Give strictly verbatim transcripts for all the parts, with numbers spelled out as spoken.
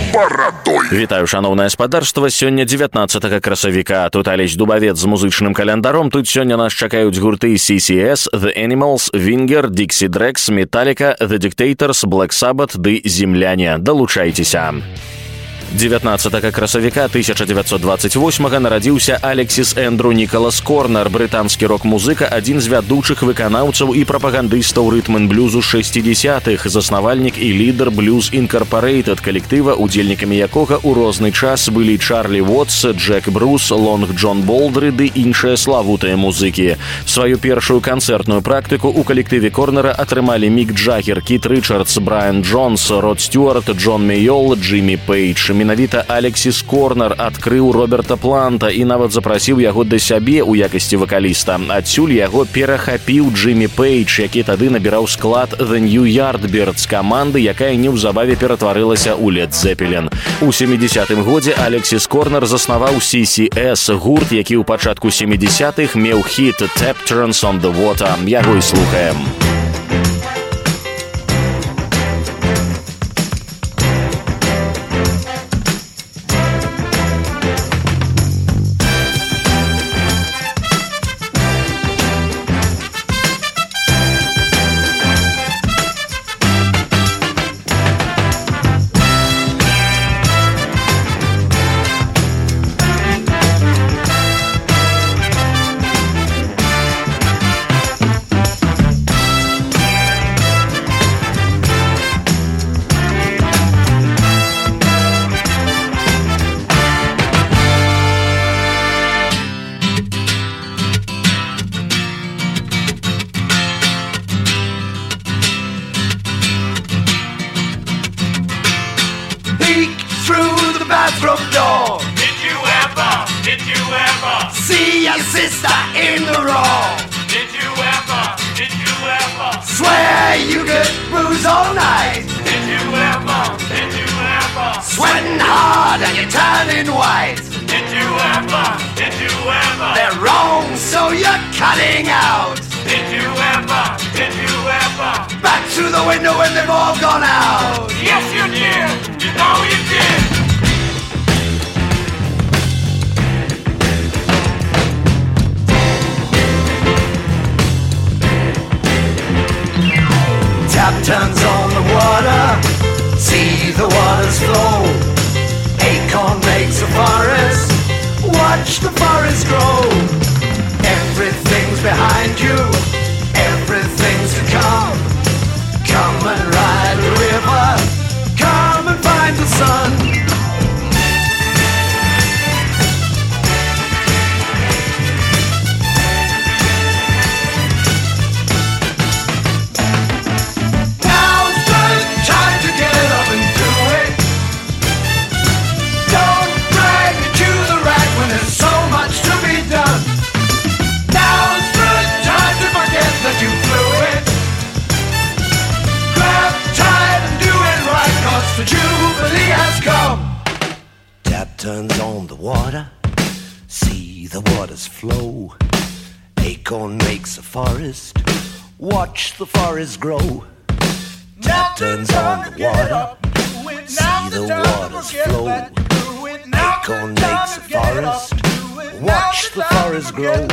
барадой. Вітаю, шаноўнае спадарства. Сёння дзевятнаццатага красавіка. Тут Алесь Дубавец з музычным календаром. Тут сёння нас чакаюць гурты си си эс, The Animals, Winger, Dixie Dregs, Metallica, The Dictators, Black Sabbath ды Земляне. Далучайцеся. дзевятнаццатага красавіка тысяча дзевяцьсот дваццаць восьмага нарадзіўся Алексіс Эндру Нікалас Корнер, брытанскі рок-музыка, адзін з вядучых выканаўцаў і прапагандыстаў рытм-н-блюзу шэсцідзесятых, заснавальнік і лідар Blues Incorporated калектыва, удзельнікамі якога ў розны час былі Чарлі Уотс, Джек Брус, Лонг Джон Болдры ды іншыя славутыя музыкі. Сваю першую канцэртную практыку ў калектыве Корнера атрымалі Мік Джаггер, Кіт Рычардс, Брайан Джонс, Род Стюарт, Джон Мейол, Джиммі Пейдж. Менавіта Алексіс Корнер адкрыў Роберта Планта і нават запрасіў яго да сябе ў якасці вакаліста. Адсюль яго перахапіў Джиммі Пейдж, які тады набіраў склад The New Yardbirds, каманды, якая неўзабаве ператварылася ў Led Zeppelin. У сямідзесятым годзе Алексіс Корнер заснаваў си си эс, гурт, які ў пачатку сямідзесятых меў хіт Tap Turns on the Water. Яго і слухаем. Bathroom door. Did you ever, did you ever see your sister in the wrong? Did you ever, did you ever swear you could bruise all night? Did you ever, did you ever sweating hard and you're turning white? Did you ever, did you ever they're wrong so you're cutting out? Did you ever, did you ever back through the window when they've all gone out? Yes you did, you know you did. Tap turns on the water, see the waters flow. Acorn makes a forest, watch the forest grow. Everything's behind you, everything's to come. Come and ride the river, come and find the sun. The Jubilee has come. Tap turns on the water, see the waters flow. Acorn makes a forest, watch the forest grow. Tap turns on the water, see the waters flow. Acorn makes a forest, watch the forest grow.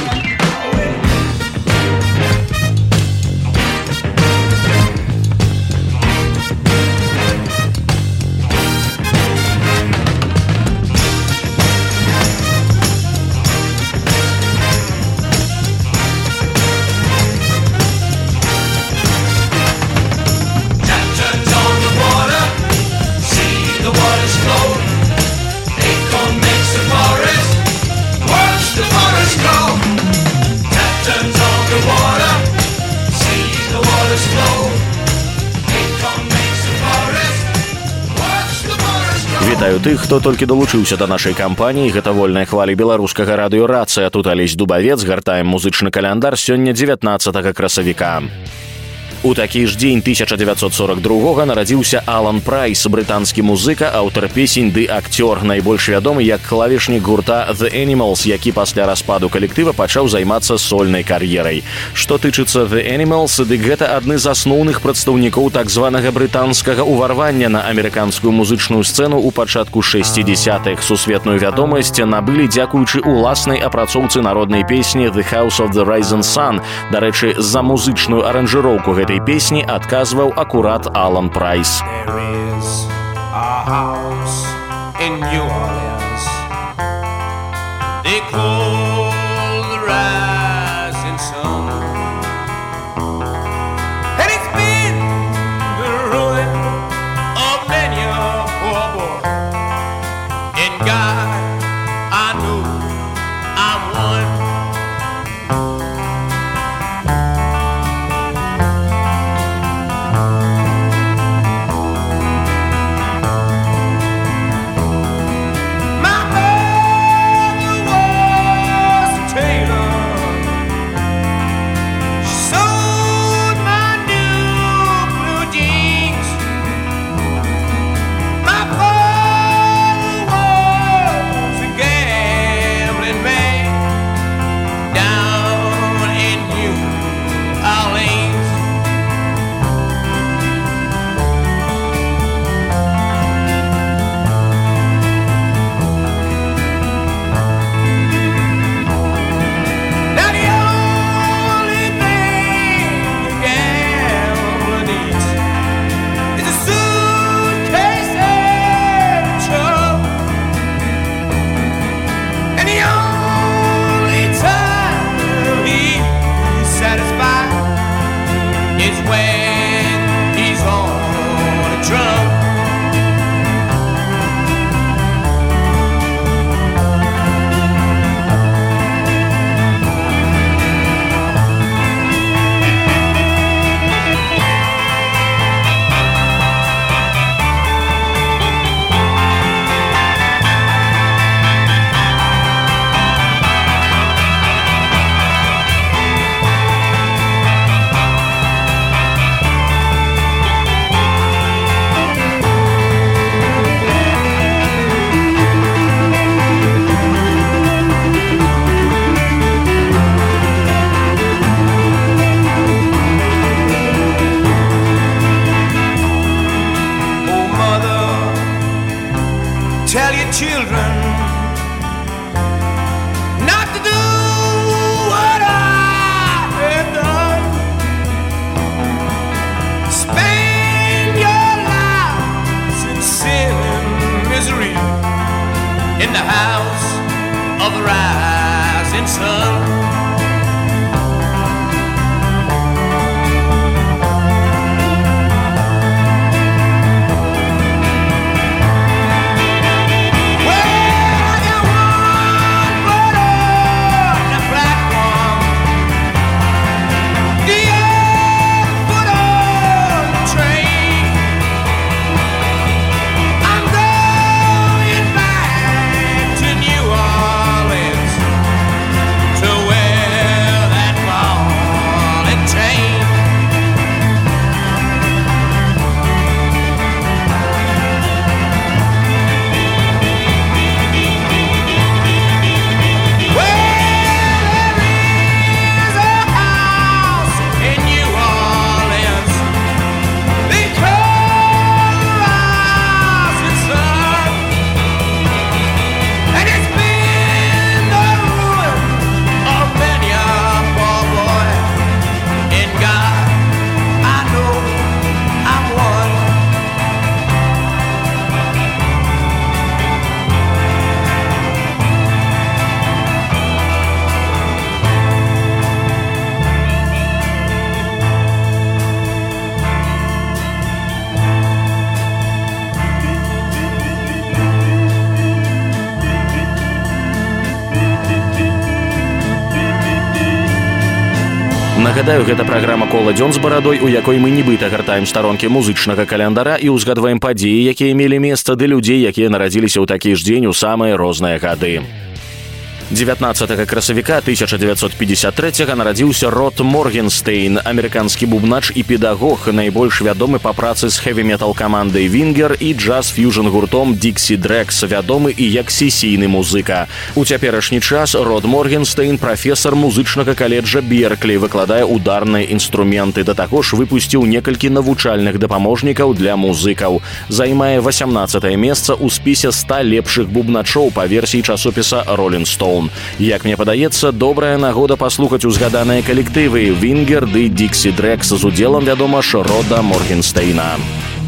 Вітаю тых, хто толькі далучыўся да нашай кампаніі. Гэта вольная хваля беларускага радыё «Рацыя». Тут Алесь Дубавец, гартаем музычны каляндар сёння дзевятнаццатага красавіка. У такі ж дзень тысяча дзевяцьсот сорок другога нарадзіўся Алан Прайс, брытанскі музыка, аўтар песень ды акцёр, найбольш вядомы як клавішнік гурта The Animals, які пасля распаду калектыва пачаў займацца сольнай кар'ерай. Што тычыцца The Animals, дык гэта адны з асноўных прадстаўнікоў так званага брытанскага ўварвання на амерыканскую музычную сцэну ў пачатку шэсцідзесятых. Сусветную вядомасць набылі дзякуючы уласнай апрацоўцы народнай песні The House of the Rising Sun. Дарэчы, за музычную аранжыроўку гэтай песні адказваў акурат Алан Прайс. There is a house in New Orleans they call the Rising Sun, and it's been the ruin of many a poor boy. In God I know I'm one. Tell your children not to do what I have done. Spend your lives in sin and misery in the house of the rising sun. Нагадаю, гэта праграма «Кола дзён з барадой», у якой мы нібыта гартаем старонкі музычнага календара і ўзгадваем падзеі, якія мелі месца, ды людзей, якія нарадзіліся ў такі ж дзень у самыя розныя гады. дзевятнаццатага красавіка тысяча девятьсот пятьдесят третьего нарадзіўся Род Моргенстейн, амерыканскі бубнач і педагог, найбольш вядомы па працы з хэві-метал камандай Вінгер і джаз-фьюжн гуртом Dixie Drex, вядомы і як сесійны музыка. У цяперашні час Род Моргенстейн прафесар музычнага каледжа Берклі, выкладае ударныя інструменты, да таго ж выпусціў некалькі навучальных дапаможнікаў для музыкаў. Займае васямнаццатае месца ў спісе ста лепшых бубначоў па версіі часопіса Rolling Stone. Як мне падаецца, добрая нагода паслухаць узгаданыя калектывы Вінгер ды Dixie Drex з удзелам, вядома ж, Рода Моргенстейна.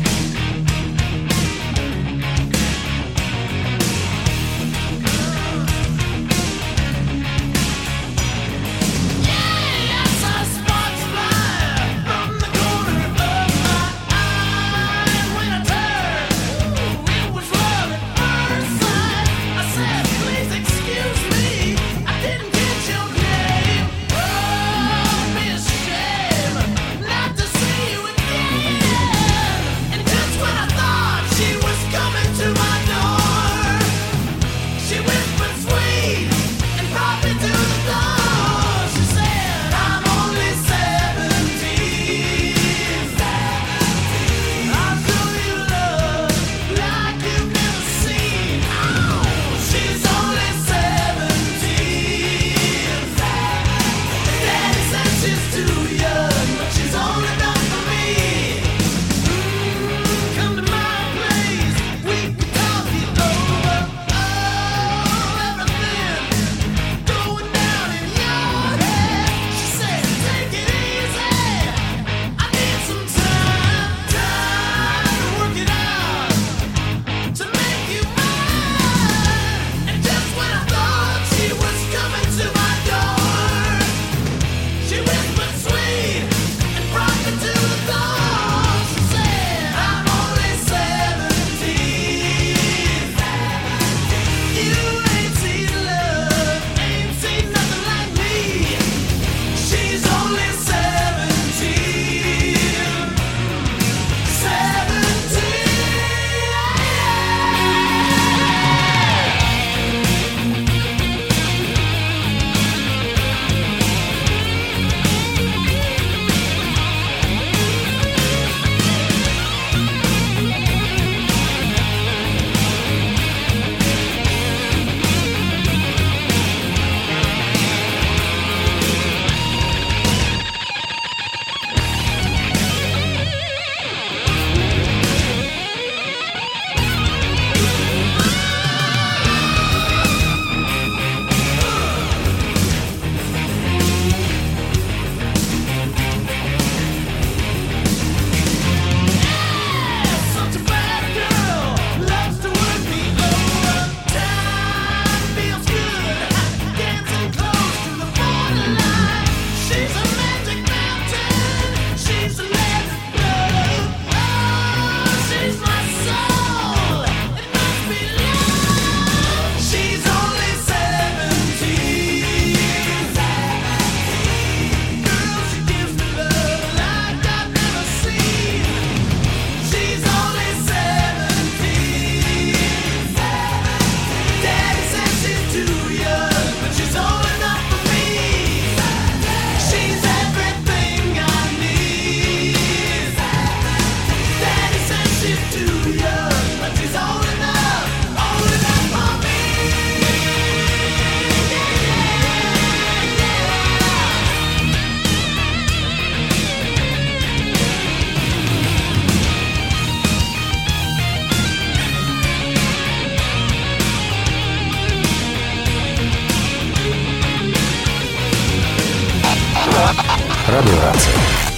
Радыёрацыя.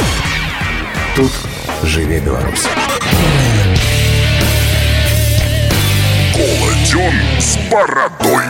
Тут жыве Беларусь. Коладзён з барадой.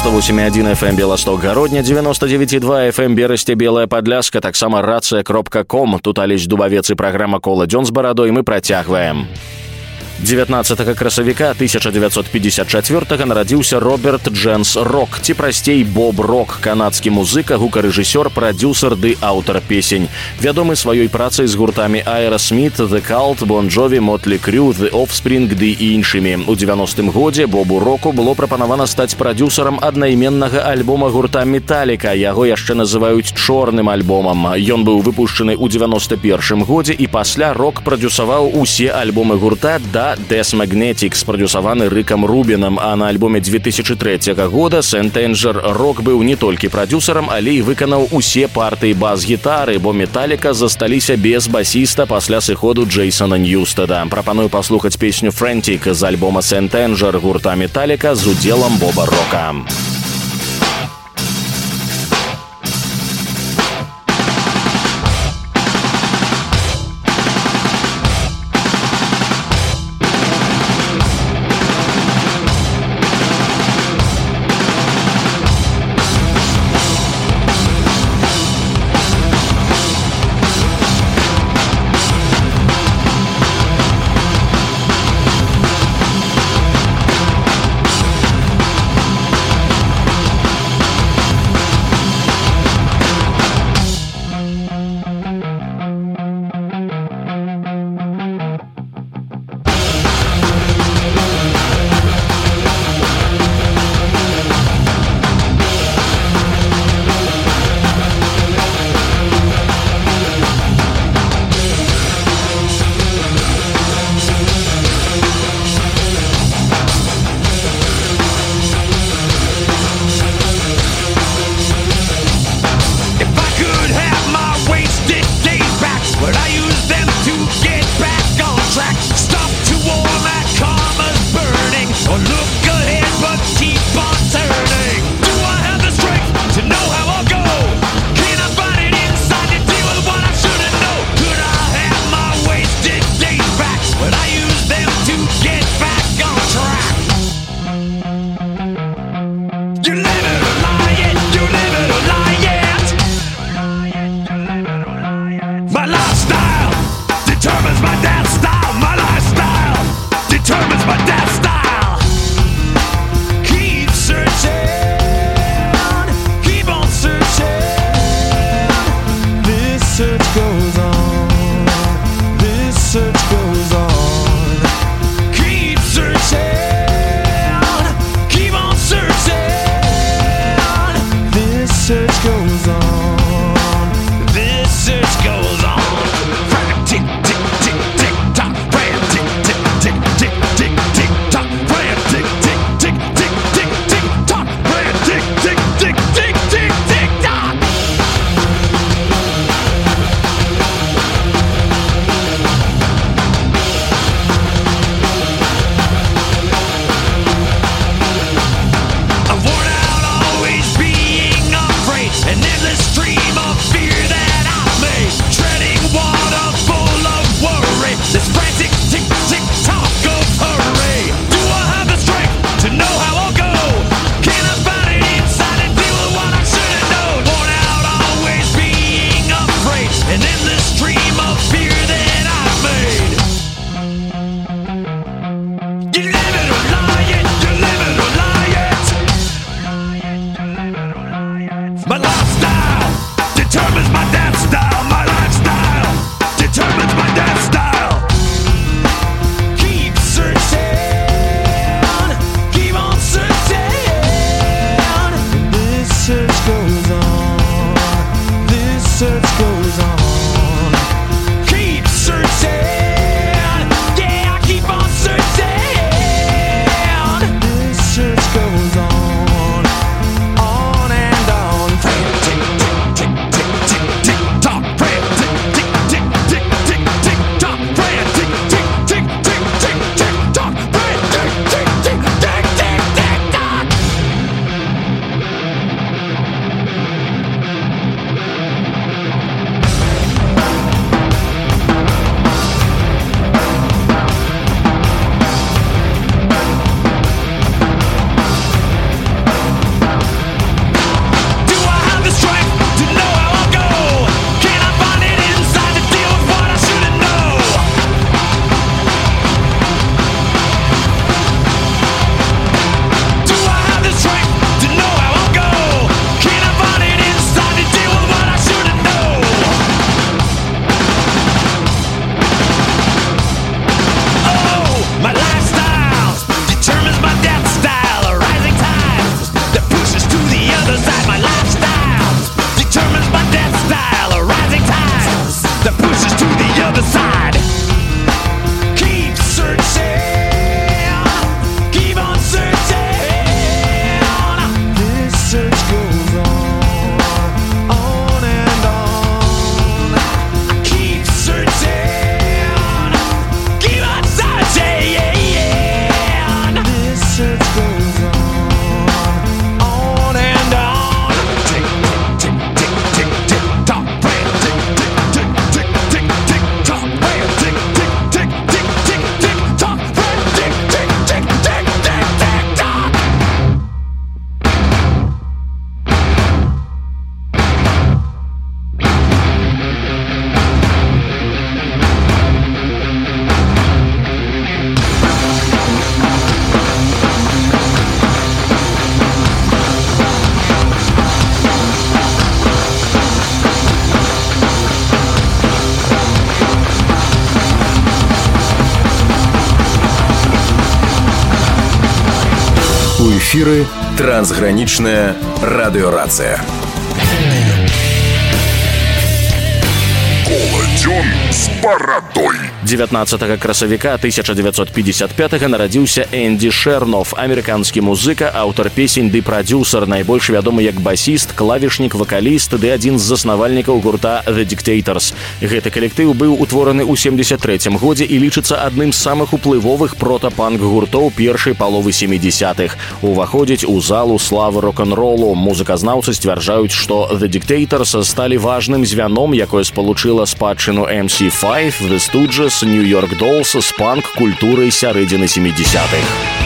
девяносто восемь и один эф эм Белосток Гародня, девяносто девять и два эф эм Берасце Белая Падляшка, таксама рация кропка ком. Тут Алесь Дубавец і праграма «Кола дзён з барадой» мы працягваем. дзевятнаццатага красавіка тысяча девятьсот пятьдесят четвёртага нарадзіўся Роберт Дженс Рок, ці прасцей Боб Рок, канадскі музыка, гукарэжысёр, прадзюсар ды аўтар песень. Вядомы сваёй працай з гуртамі Aerosmith, The Cult, Bon Jovi, Motley Crue, The Offspring ды іншымі. У дзевяностым годзе Бобу Року было прапанавана стаць прадзюсарам аднайменнага альбома гурта Metallica. Яго яшчэ называюць чорным альбомам. Ён быў выпушчаны ў дзевяносто першым годзе, і пасля Рок прадзюсаваў усе альбомы гурта да Death Magnetic, спрадюсаваны Рыкам Рубінам, а на альбоме две тысячи третьего года Saint Anger Рок быў не толькі прадюсарам, але і выканаў усе партыі бас-гітары, бо Metallica засталіся без басіста пасля сыходу Джейсона Ньюстеда. Прапаную паслухаць песню Frantic з альбома Saint Anger гурта Metallica з удзелам Боба Рока. эфиры «Трансграничная радиорация». Колодён с бородой. дзевятнаццатага красавіка тысяча девятьсот пятьдесят пятого нарадзіўся Энди Шерноф, амерыканскі музыка, аўтар песень ды прадзюсар, найбольш вядомы як басіст, клавішнік, вакаліст ды адзін з заснавальнікаў гурта The Dictators. Гэты калектыў быў утвораны ў семьдесят трэцім годзе і лічыцца адным з самых уплывовых прота-панк гуртоў першай паловы семидесятых. Уваходзіць у залу славы рок-н-ролу. Музыказнаўцы сцвярджаюць, што The Dictators сталі важным звяном, якое спалучыла спадчыну эм сі пять, The Stooges, New York Dolls з панк-культурай сярэдзіны семидесятых.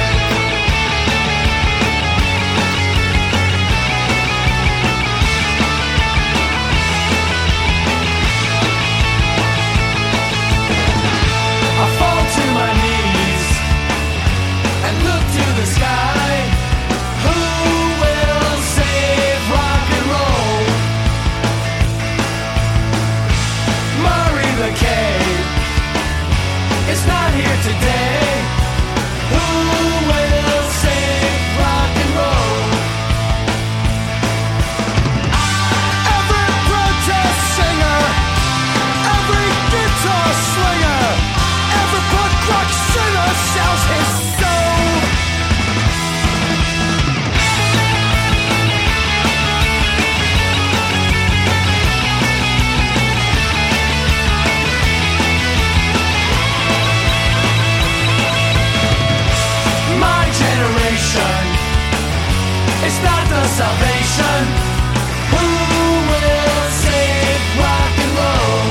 Salvation. Who will save rock and roll?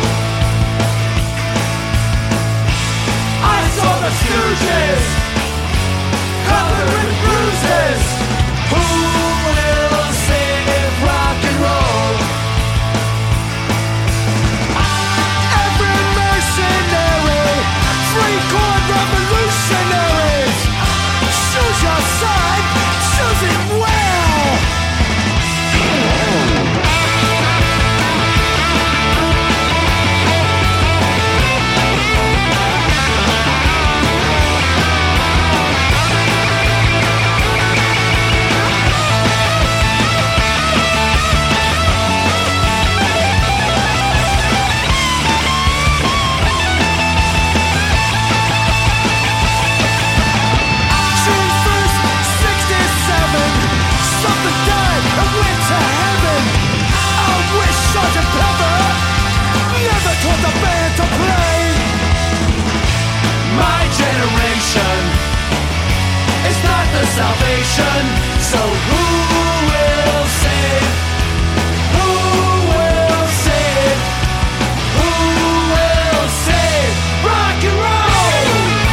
I saw the Stooges covered with bruises. Who will save rock and roll? Every mercenary, free corn revolutionaries. Choose your side, choose it well. Salvation. So who will save? Who will save? Who will save rock and roll?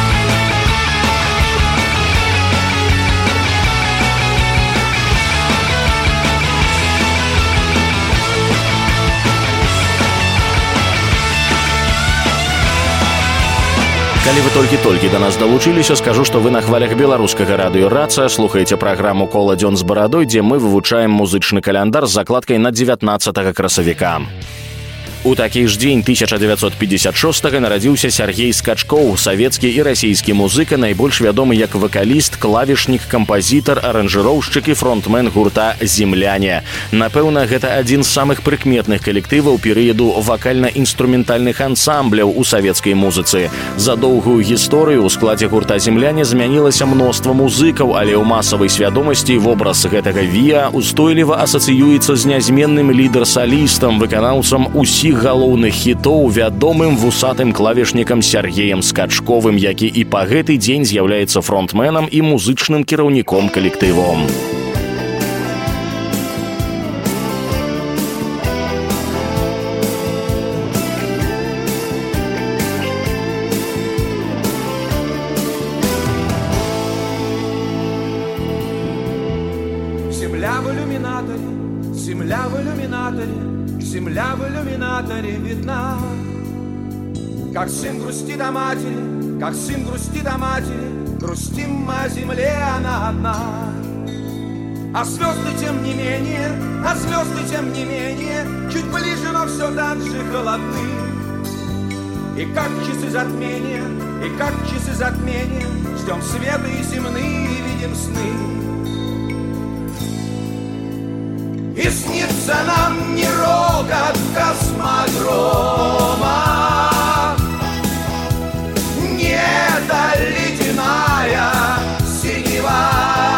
Калі вы толькі-толькі да нас далучыліся, скажу, што вы на хвалях беларускага радыё-рацыя слухаеце праграму «Коладзён з барадой», дзе мы вывучаем музычны каляндар з закладкай на дзевятнаццатага красавіка. У такі ж дзень тысяча девятьсот пятьдесят шестого нарадзіўся Сергей Скачкоў, савецкі і расійскі музыка, найбольш вядомы як вакаліст, клавішнік, кампазітар, аранжыроўшчык і фронтмен гурта «Земляне». Напэўна, гэта адзін з самых прыкметных калектываў перыяду вакальна-інструментальных ансамбляў у савецкай музыцы. За доўгую гісторыю ў складзе гурта «Земляне» змянілася мноства музыкаў, але ў масавай свядомасці вобраз гэтага віа устойліва асацыюецца з нязменным лідар-салістам, выканаўцам усіх галоўных хітоў, вядомым вусатым клавішнікам Сергеем Скачковым, які і па гэты дзень з'яўляецца фронтменам і музычным кіраўніком калектывом. Земля в иллюминаторе, земля в иллюминаторе, земля в иллюминаторе видна. Как сын грустит о матери, как сын грустит о матери, грустим мы о земле, она одна. А звезды тем не менее, а звезды тем не менее, чуть ближе, но все так же холодны. И как часы затмения, и как часы затмения, ждем света и земные, видим сны. И снится нам не рокот космодрома, не эта ледяная синева,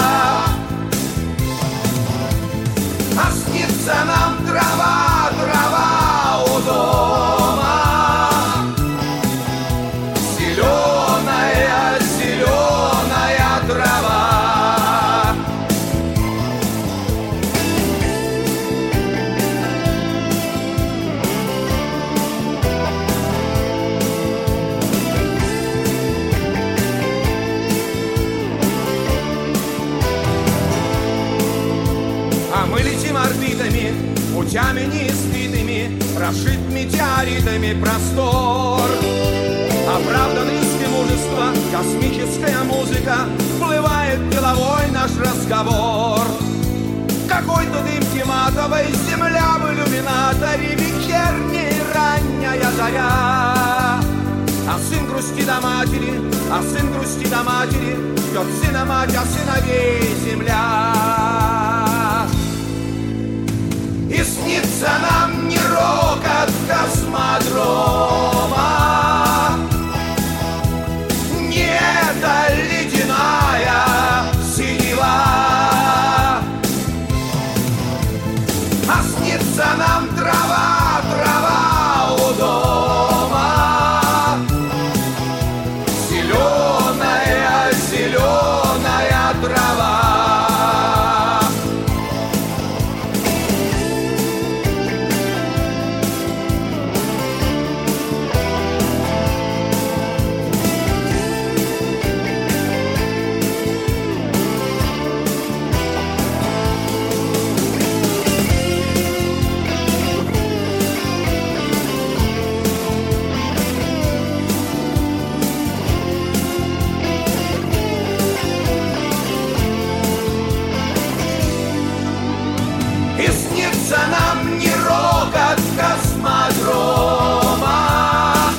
а снится нам трава, трава у дома, зеленая, зеленая трава. Мы летим орбитами, путями неиспитыми, прошит метеоритами простор. Оправданный мужества, космическая музыка, всплывает деловой наш разговор. Какой-то дымки матовой, земля в иллюминаторе, вечерняя ранняя заря. А сын грустит о матери, а сын грустит о матери, ждет сына мать, а сыновей земля. И снится нам не рокот космодрома, не эта ледяная синева, а снится нам трава, трава у дома, зеленая, зеленая трава. Нам не рокот космодрома,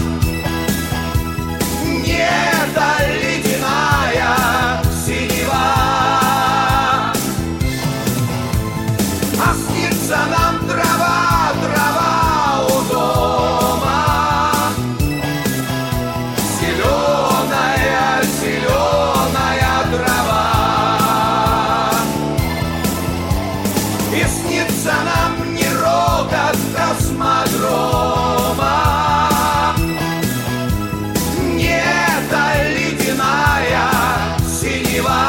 не эта ледяная синева, а снится нам трава, трава у дома, зеленая, зеленая трава. И снится нам не рокот космодрома, не эта ледяная синева,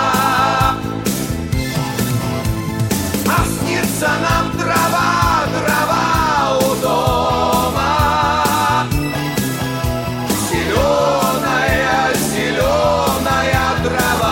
а снится нам трава, трава у дома, зеленая, зеленая трава.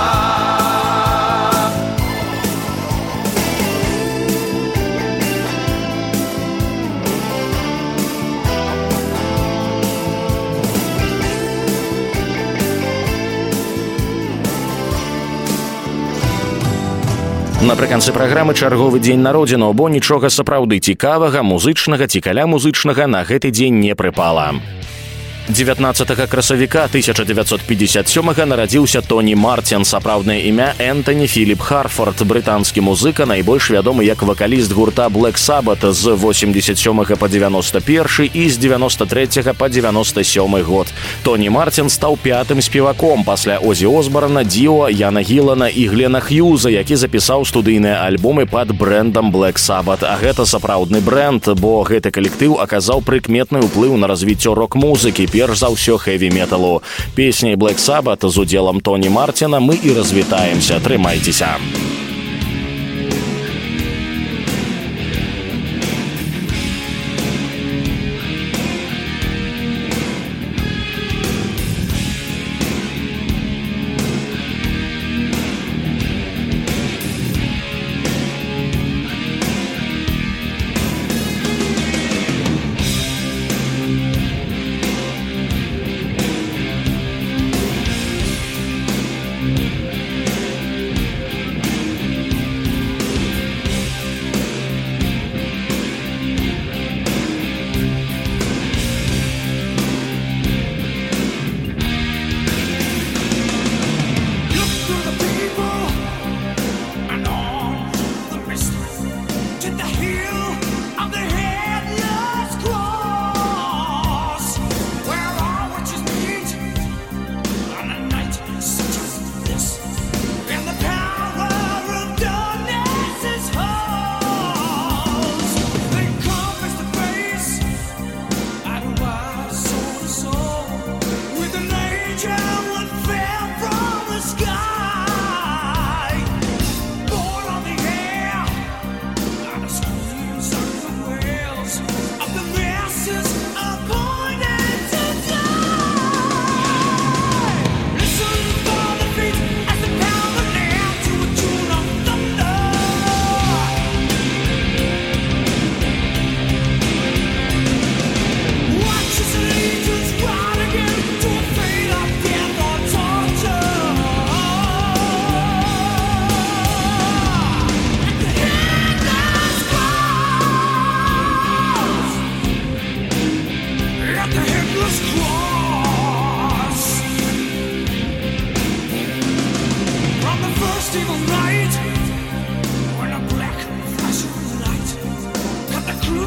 Напрыканцы праграмы чарговы дзень народзінаў, бо нічога сапраўды цікавага, музычнага ці каля музычнага на гэты дзень не прыпала. дзевятнаццатага красавіка тысяча дзевяцьсот пятьдесят сёмага нарадзіўся Тоні Мартин, сапраўднае імя Энтоні Філіп Харфорд, брытанскі музыка, найбольш вядомы як вакаліст гурта Black Sabbath з восемьдесят сёмага па девяносто першы і з девяносто трэцяга па девяносто сёмы год. Тоні Мартин стаў пятым спеваком пасля Озі Осборна, Діо, Яна Гілана і Глена Хьюза, які запісаў студыйныя альбомы пад брэндам Black Sabbath. А гэта сапраўдны брэнд, бо гэты калектыў аказаў прыкметны ўплыў на развіццё рок-музыкі, перш за ўсё хэві-металу. Песняй Black Sabbath з удзелам Тоні Мартина мы і развітаемся. Трымайцеся.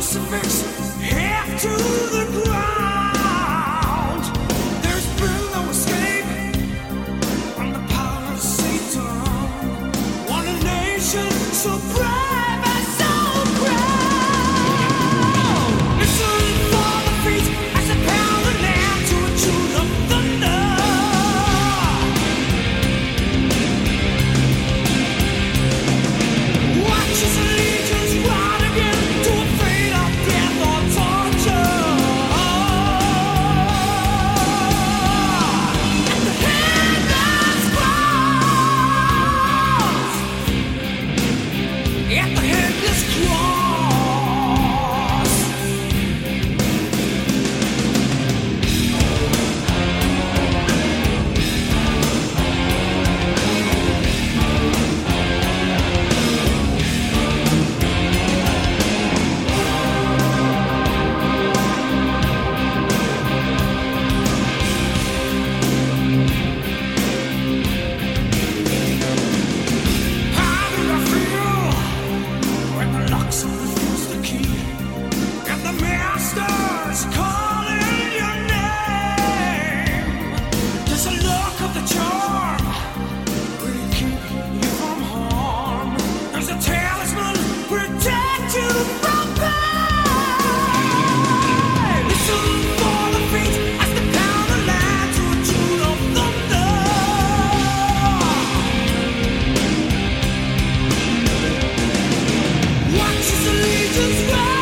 crucifix half to the ground. There's been no escape from the power of Satan. Want a nation so brave and so proud. Listen for the feet as they pound the land to a tune of thunder. Watch his allegiance ride again to a fate of death or torture. At the headless cross. At the headless cross. How do I feel when the locks refuse the key and the master's calling your name? Does the look of the charm really keep you from harm? Does the talisman protect you from pain? Listen for the feet as they pound the land to a tune of thunder. Watch his allegiance rise.